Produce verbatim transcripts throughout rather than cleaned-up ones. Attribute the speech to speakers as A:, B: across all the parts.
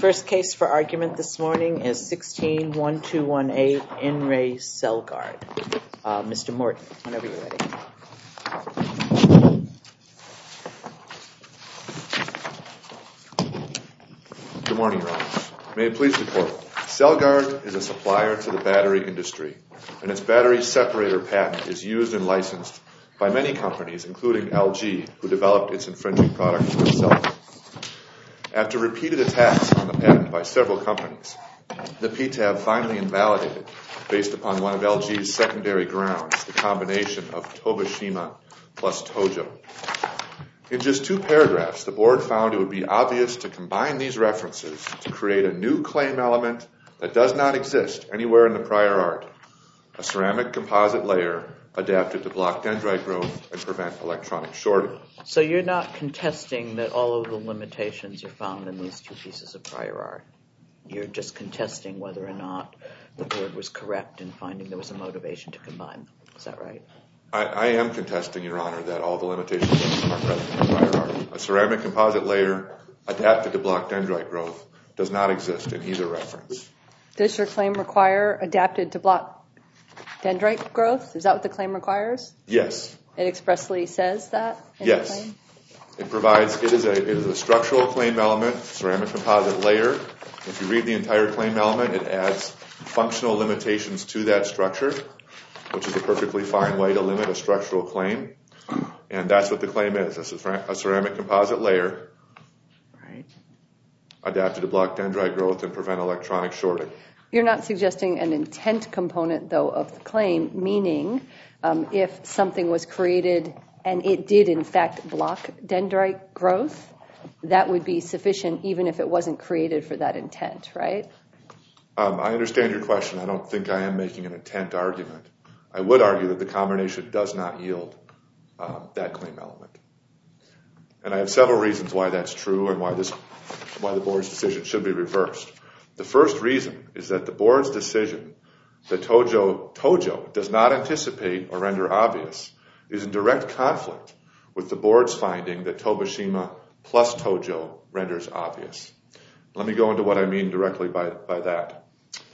A: First case for argument this morning is sixteen one two one eight In Re Celgard. Uh, Mister Morton, whenever you're ready.
B: Good morning, Your Honor. May it please the Court. Celgard is a supplier to the battery industry, and its battery separator patent is used and licensed by many companies, including L G, who developed its infringing product for Celgard. After repeated attacks on the patent by several companies, the P T A B finally invalidated, based upon one of L G's secondary grounds, the combination of Tobishima plus Tojo. In just two paragraphs, the Board found it would be obvious to combine these references to create a new claim element that does not exist anywhere in the prior art, a ceramic composite layer adapted to block dendrite growth and prevent electronic shorting.
A: So you're not contesting that all of the limitations are found in these two pieces of prior art. You're just contesting whether or not the Board was correct in finding there was a motivation to combine them. Is that right?
B: I, I am contesting, Your Honor, that all the limitations are present in the prior art. A ceramic composite layer adapted to block dendrite growth does not exist in either reference.
C: Does your claim require adapted to block dendrite growth? Is that what the claim requires?
B: Yes.
C: It expressly says that in
B: yes.
C: the claim?
B: It provides, it is, a, it is a structural claim element, ceramic composite layer. If you read the entire claim element, it adds functional limitations to that structure, which is a perfectly fine way to limit a structural claim. And that's what the claim is, a ceramic composite layer
A: right.
B: adapted to block dendrite growth and prevent electronic shorting.
C: You're not suggesting an intent component, though, of the claim, meaning um, if something was created and it did, in fact, block dendrite growth, that would be sufficient even if it wasn't created for that intent, right?
B: Um, I understand your question. I don't think I am making an intent argument. I would argue that the combination does not yield um, that claim element. And I have several reasons why that's true and why this, why the Board's decision should be reversed. The first reason is that the Board's decision that Tojo, Tojo does not anticipate or render obvious is in direct conflict with the Board's finding that Tobishima plus Tojo renders obvious. Let me go into what I mean directly by, by that.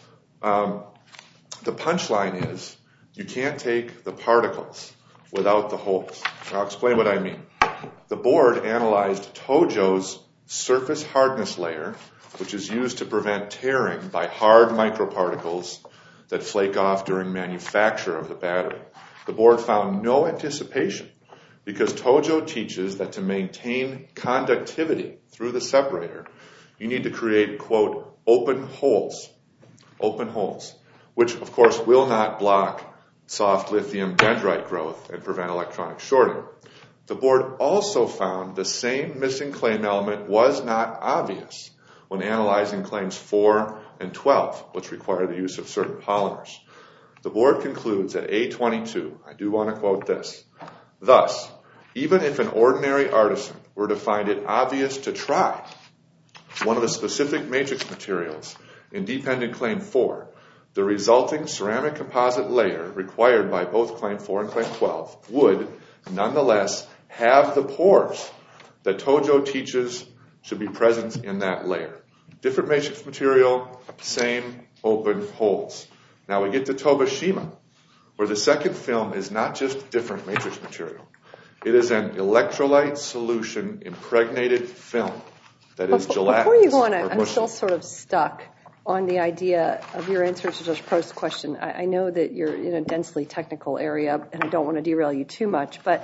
B: Um, the punchline is you can't take the particles without the holes. I'll explain what I mean. The Board analyzed Tojo's surface hardness layer, which is used to prevent tearing by hard microparticles that flake off during manufacture of the battery. The Board found no anticipation because Tojo teaches that to maintain conductivity through the separator, you need to create, quote, open holes, open holes, which, of course, will not block soft lithium dendrite growth and prevent electronic shorting. The Board also found the same missing claim element was not obvious when analyzing claims four and twelve, which require the use of certain polymers. The Board concludes at A twenty-two, I do want to quote this, thus, even if an ordinary artisan were to find it obvious to try one of the specific matrix materials in dependent claim four, the resulting ceramic composite layer required by both claim four and claim twelve would nonetheless have the pores that Tojo teaches should be present in that layer. Different matrix material, same open holes. Now we get to Tobishima, where the second film is not just different matrix material. It is an electrolyte solution impregnated film that is gelatinous.
C: Before you go on, I'm still sort of stuck on the idea of your answer to Judge Prost's question. I, I know that you're in a densely technical area, and I don't want to derail you too much, but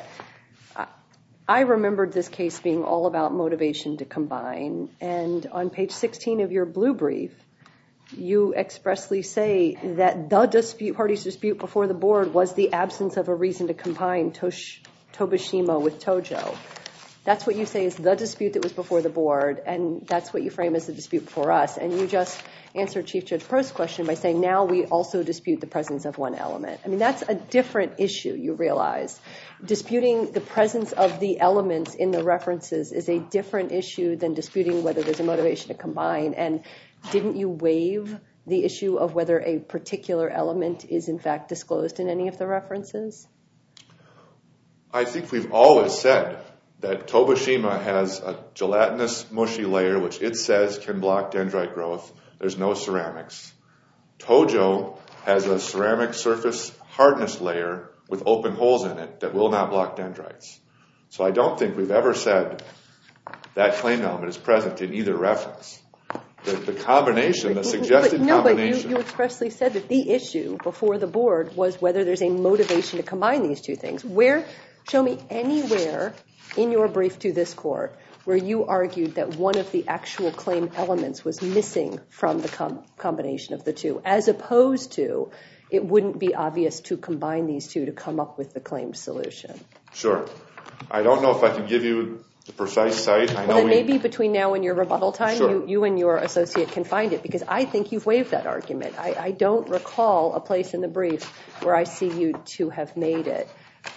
C: I remembered this case being all about motivation to combine, and on page sixteen of your blue brief, you expressly say that the dispute, party's dispute before the Board was the absence of a reason to combine Tosh, Tobishima with Tojo. That's what you say is the dispute that was before the Board, and that's what you frame as the dispute before us. And you just answered Chief Judge Prost's question by saying now we also dispute the presence of one element. I mean, that's a different issue, you realize. Disputing the presence of the elements in the references is a different issue than disputing whether there's a motivation to combine. And didn't you waive the issue of whether a particular element is in fact disclosed in any of the references?
B: I think we've always said that Tobashima has a gelatinous mushy layer, which it says can block dendrite growth. There's no ceramics. Tojo has a ceramic surface hardness layer with open holes in it that will not block dendrites. So I don't think we've ever said that claim element is present in either reference. The, the combination, the suggested
C: but, no,
B: combination...
C: No, but you, you expressly said that the issue before the board was whether there's a motivation to combine these two things. Where, show me anywhere in your brief to this court where you argued that one of the actual claim elements was missing from the com- combination of the two, as opposed to it wouldn't be obvious to combine these two to come up with the claimed solution.
B: Sure. I don't know if I can give you the precise site. I know
C: well, then
B: we...
C: maybe between now and your rebuttal time,
B: sure.
C: you, you and your associate can find it, because I think you've waived that argument. I, I don't recall a place in the brief where I see you to have made it.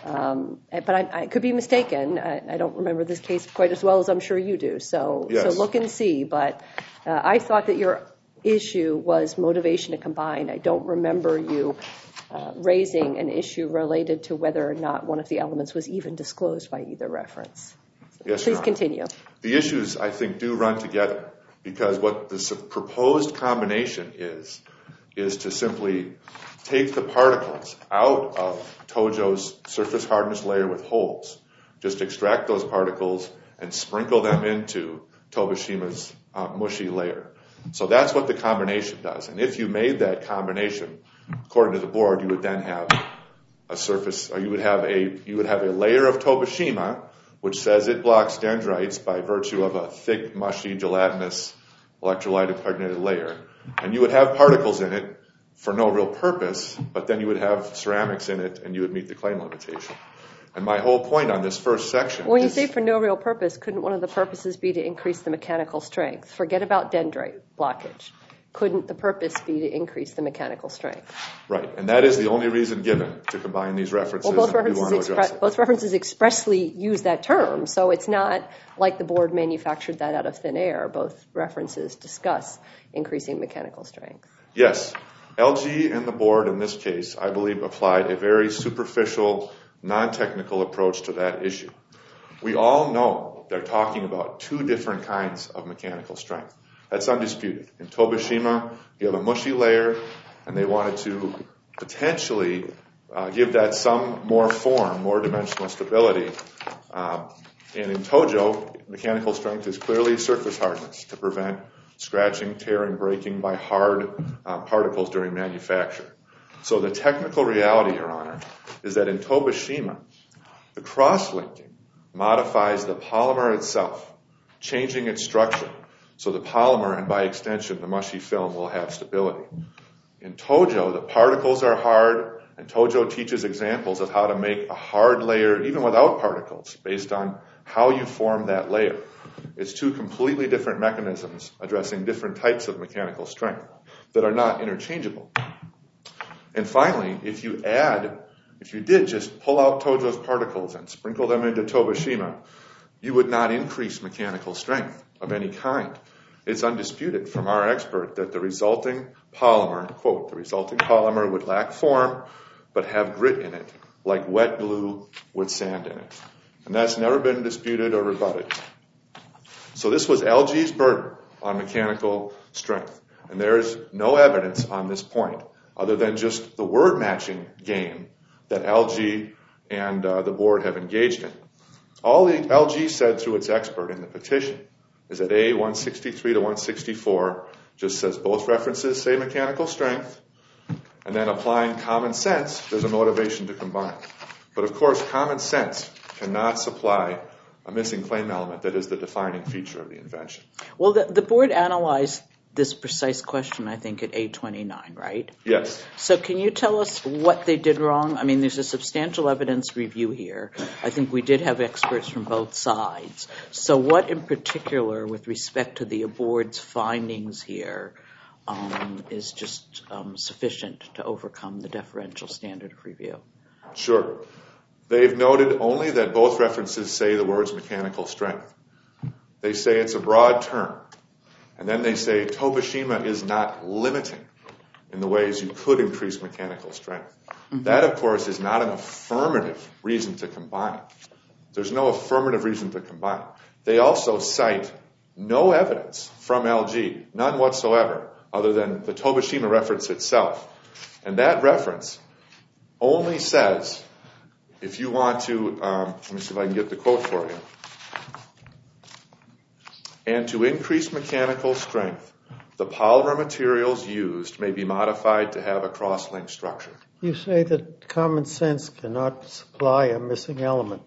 C: Um, but I, I could be mistaken. I, I don't remember this case quite as well as I'm sure you do. So,
B: yes.
C: so look and see. But uh, I thought that your issue was motivation to combine. I don't remember you uh, raising an issue related to whether or not one of the elements was even disclosed by either reference.
B: Yes,
C: Please continue.
B: The issues, I think, do run together, because what the proposed combination is, is to simply take the particles out of Tojo's surface hardness layer with holes, just extract those particles and sprinkle them into Tobashima's uh, mushy layer. So that's what the combination does. And if you made that combination, according to the board, you would then have a surface, or you would have a you would have a layer of Tobashima, which says it blocks dendrites by virtue of a thick, mushy, gelatinous, electrolyte impregnated layer. And you would have particles in it for no real purpose, but then you would have ceramics in it and you would meet the claim limitation. And my whole point on this first section
C: When
B: is...
C: you say for no real purpose, couldn't one of the purposes be to increase the mechanical strength? Forget about dendrite blockage. Couldn't the purpose be to increase the mechanical strength?
B: Right, and that is the only reason given to combine these references.
C: Well, both
B: and we
C: references,
B: want to address
C: expre-
B: it.
C: both references expressly use that term, so it's not like the board manufactured that out of thin air. Both references discuss increasing mechanical strength.
B: Yes, L G and the board in this case, I believe, applied a very superficial, non-technical approach to that issue. We all know they're talking about two different kinds of mechanical strength. That's undisputed. In Tobashima, you have a mushy layer, and they wanted to potentially uh, give that some more form, more dimensional stability. Um, and in Tojo, mechanical strength is clearly surface hardness to prevent scratching, tearing, breaking by hard um, particles during manufacture. So the technical reality, Your Honor, is that in Tobashima, the cross-linking modifies the polymer itself, changing its structure. So the polymer, and by extension, the mushy film, will have stability. In Tojo, the particles are hard, and Tojo teaches examples of how to make a hard layer, even without particles, based on how you form that layer. It's two completely different mechanisms addressing different types of mechanical strength that are not interchangeable. And finally, if you add, if you did just pull out Tojo's particles and sprinkle them into Tobashima, you would not increase mechanical strength of any kind. It's undisputed from our expert that the resulting polymer, quote, the resulting polymer would lack form, but have grit in it, like wet glue with sand in it. And that's never been disputed or rebutted. So this was L G's burden on mechanical strength. And there is no evidence on this point, other than just the word matching game that L G and uh, the board have engaged in. All the L G said through its expert in the petition is that A one sixty-three to one sixty-four just says both references say mechanical strength, and then applying common sense, there's a motivation to combine. But of course, common sense cannot supply a missing claim element that is the defining feature of the invention.
A: Well, the, the board analyzed this precise question, I think, at eight twenty-nine, right?
B: Yes.
A: So can you tell us what they did wrong? I mean, there's a substantial evidence review here. I think we did have experts from both sides. So what in particular, with respect to the board's findings here, um, is just um, sufficient to overcome the deferential standard of review?
B: Sure. They've noted only that both references say the words mechanical strength. They say it's a broad term. And then they say Tobashima is not limiting in the ways you could increase mechanical strength. Mm-hmm. That, of course, is not an affirmative reason to combine. There's no affirmative reason to combine. They also cite no evidence from L G, none whatsoever, other than the Tobishima reference itself. And that reference only says, if you want to, um, let me see if I can get the quote for you, and to increase mechanical strength, the polymer materials used may be modified to have a cross-linked structure.
D: You say that common sense cannot supply a missing element.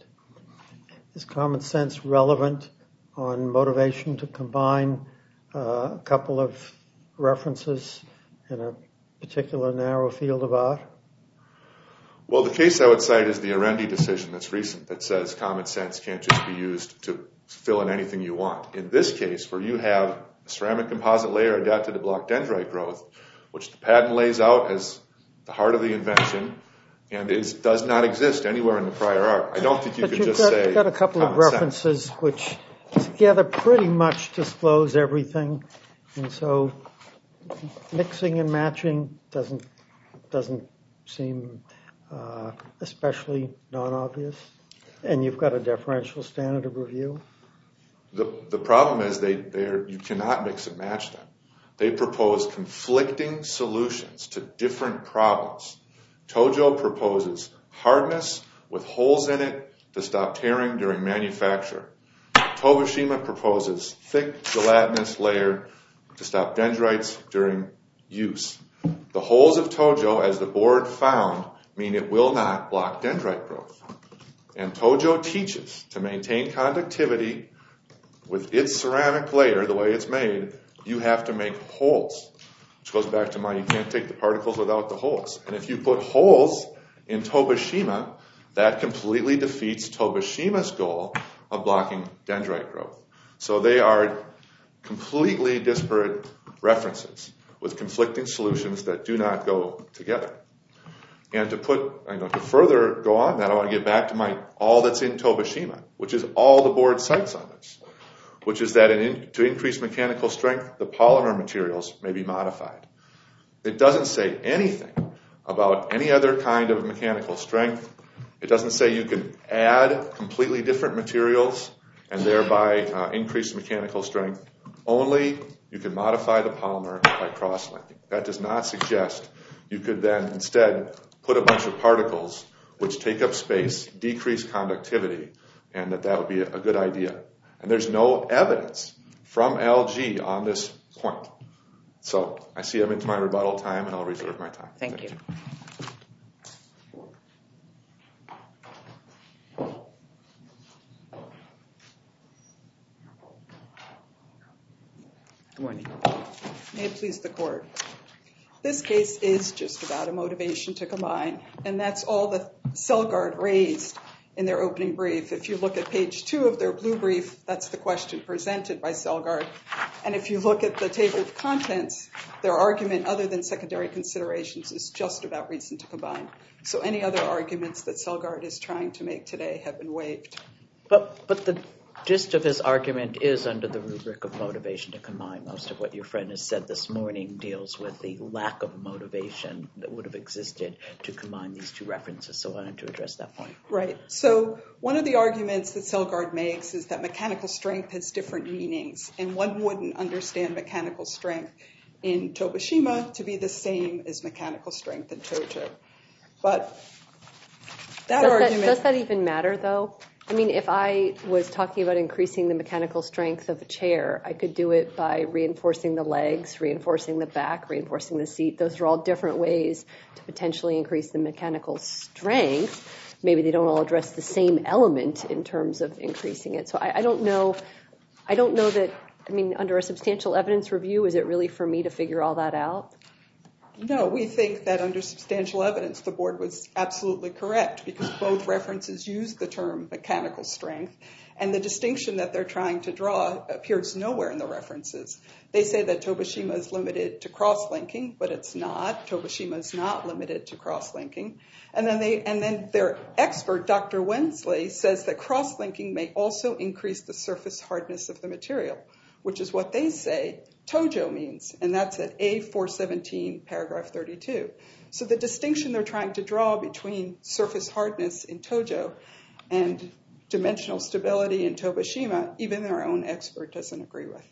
D: Is common sense relevant on motivation to combine uh, a couple of references in a particular narrow field of art?
B: Well, the case I would cite is the Arendi decision that's recent that says common sense can't just be used to fill in anything you want. In this case, where you have a ceramic composite layer adapted to block dendrite growth, which the patent lays out as the heart of the invention, and is, does not exist anywhere in the prior art. I don't think you
D: but
B: can just
D: got,
B: say
D: you've got a couple of references sense. Which together pretty much disclose everything, and so mixing and matching doesn't doesn't seem uh, especially non-obvious. And you've got a deferential standard of review.
B: The the problem is they they you cannot mix and match them. They propose conflicting solutions to different problems. Tojo proposes hardness with holes in it to stop tearing during manufacture. Tobishima proposes thick gelatinous layer to stop dendrites during use. The holes of Tojo, as the board found, mean it will not block dendrite growth. And Tojo teaches to maintain conductivity with its ceramic layer, the way it's made, you have to make holes. Which goes back to my, you can't take the particles without the holes. And if you put holes in Tobishima, that completely defeats Tobishima's goal of blocking dendrite growth. So they are completely disparate references with conflicting solutions that do not go together. And to put, I know, to further go on that, I want to get back to my all that's in Tobishima, which is all the board cites on this, which is that in, to increase mechanical strength, the polymer materials may be modified. It doesn't say anything about any other kind of mechanical strength. It doesn't say you can add completely different materials and thereby uh, increase mechanical strength. Only you can modify the polymer by cross-linking. That does not suggest you could then instead put a bunch of particles which take up space, decrease conductivity, and that that would be a good idea. And there's no evidence from L G on this point. So I see I'm into my rebuttal time, and I'll reserve my time.
A: Thank, Thank you. you. Good morning.
E: May it please the court. This case is just about a motivation to combine, and that's all that Celgard raised in their opening brief. If you look at page two of their blue brief, that's the question presented by Celgard. And if you look at the table of contents, their argument, other than secondary considerations, is just about reason to combine. So any other arguments that Celgard is trying to make today have been waived.
A: But but the gist of his argument is under the rubric of motivation to combine. Most of what your friend has said this morning deals with the lack of motivation that would have existed to combine these two references. So I wanted to address that point.
E: Right. So one of the arguments that Celgard makes is that mechanical strength has different meanings, and one wouldn't understand mechanical strength in Tobishima to be the same as mechanical strength in Tojo. But that
C: does
E: argument...
C: That, does that even matter, though? I mean, if I was talking about increasing the mechanical strength of a chair, I could do it by reinforcing the legs, reinforcing the back, reinforcing the seat. Those are all different ways to potentially increase the mechanical strength. Maybe they don't all address the same element in terms of increasing it. So I, I don't know. I don't know that, I mean, under a substantial evidence review, is it really for me to figure all that out?
E: No, we think that under substantial evidence, the board was absolutely correct because both references use the term mechanical strength, and the distinction that they're trying to draw appears nowhere in the references. They say that Tobishima is limited to cross-linking, but it's not. Tobishima is not limited to cross-linking. And then they, and then their expert, Doctor Wensley, says that cross-linking may also increase the surface hardness of the material, which is what they say Tojo means, and that's at A four seventeen, paragraph thirty-two. So the distinction they're trying to draw between surface hardness in Tojo and dimensional stability in Tobishima, even their own expert doesn't agree with.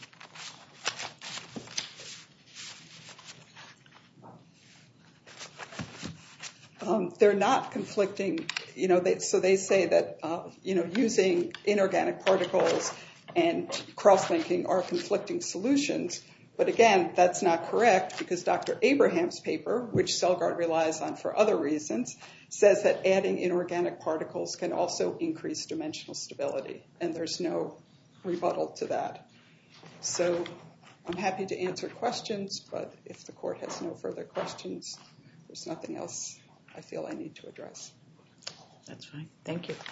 E: Um, they're not conflicting, you know, they, so they say that, uh, you know, using inorganic particles and cross-linking are conflicting solutions. But again, that's not correct because Doctor Abraham's paper, which Celgard relies on for other reasons, says that adding inorganic particles can also increase dimensional stability. And there's no rebuttal to that. So I'm happy to answer questions, but if the court has no further questions, there's nothing else I feel I need to address.
A: That's fine. Thank you.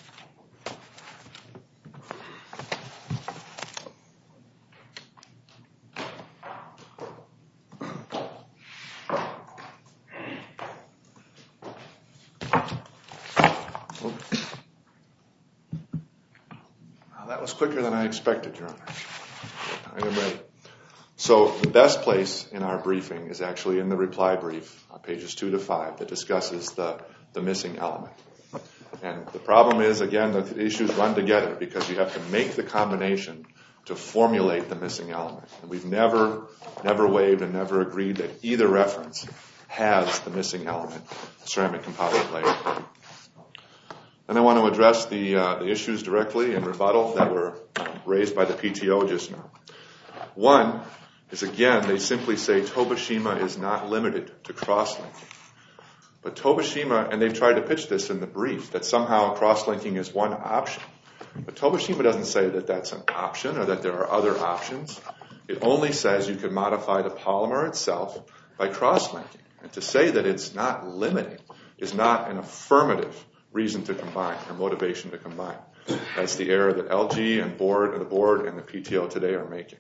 B: Well, that was quicker than I expected, Your Honor. I am ready. So the best place in our briefing is actually in the reply brief, uh, pages two to five, that discusses the, the missing element. And the problem is, again, the issues run together because you have to make the combination to formulate the missing element. And we've never, never waived and never agreed that either reference has the missing element, ceramic composite layer. And I want to address the, uh, the issues directly in rebuttal that were uh, raised by the P T O just now. One is, again, they simply say Tobishima is not limited to cross-linking. But Tobishima, and they've tried to pitch this in the brief, that somehow cross-linking is one option. But Tobishima doesn't say that that's an option or that there are other options. It only says you can modify the polymer itself by cross-linking. And to say that it's not limiting is not an affirmative reason to combine or motivation to combine. That's the error that L G and board, and the board and the P T O today are making.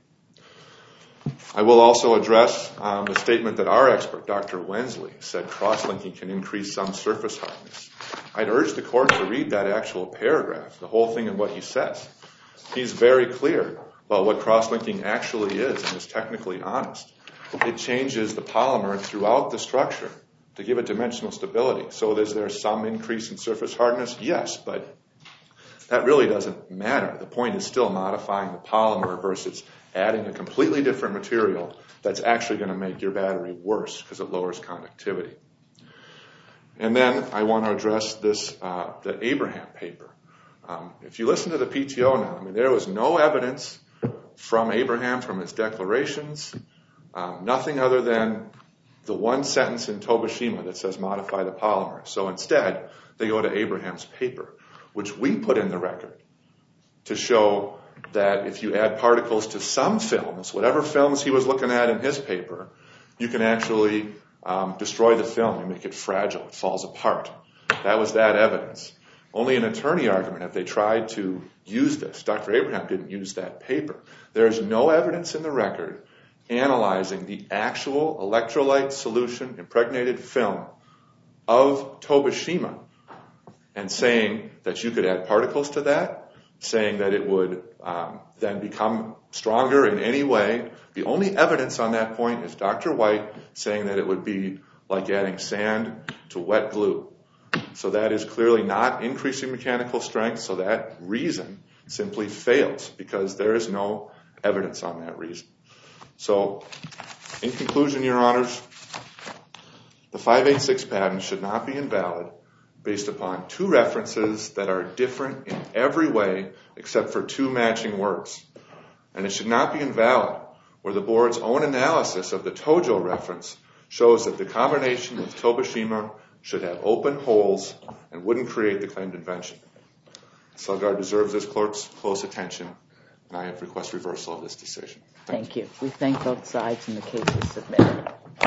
B: I will also address um, the statement that our expert, Doctor Wensley, said cross-linking can increase some surface hardness. I'd urge the court to read that actual paragraph, the whole thing and what he says. He's very clear about what cross-linking actually is and is technically honest. It changes the polymer throughout the structure to give it dimensional stability. So is there some increase in surface hardness? Yes, but that really doesn't matter. The point is still modifying the polymer versus adding a completely different material that's actually going to make your battery worse because it lowers conductivity. And then I want to address this, uh, the Abraham paper. Um, if you listen to the P T O now, I mean, there was no evidence from Abraham, from his declarations, um, nothing other than the one sentence in Tobishima that says modify the polymer. So instead, they go to Abraham's paper, which we put in the record to show that if you add particles to some films, whatever films he was looking at in his paper, you can actually um, destroy the film. You make it fragile. It falls apart. That was that evidence. Only an attorney argument have they tried to use this. Doctor Abraham didn't use that paper. There is no evidence in the record analyzing the actual electrolyte solution impregnated film of Tobishima and saying that you could add particles to that, saying that it would um, then become stronger in any way. The only evidence on that point is Doctor White saying that it would be like adding sand to wet glue. So that is clearly not increasing mechanical strength, so that reason simply fails because there is no evidence on that reason. So, in conclusion, Your Honors, the five eighty-six patent should not be invalid based upon two references that are different in every way except for two matching words. And it should not be invalid where the board's own analysis of the Tojo reference shows that the combination with Tobishima should have open holes and wouldn't create the claimed invention. Celgard deserves this clerk's close attention, and I have request reversal of this decision.
A: Thank you. We thank both sides and the case is submitted.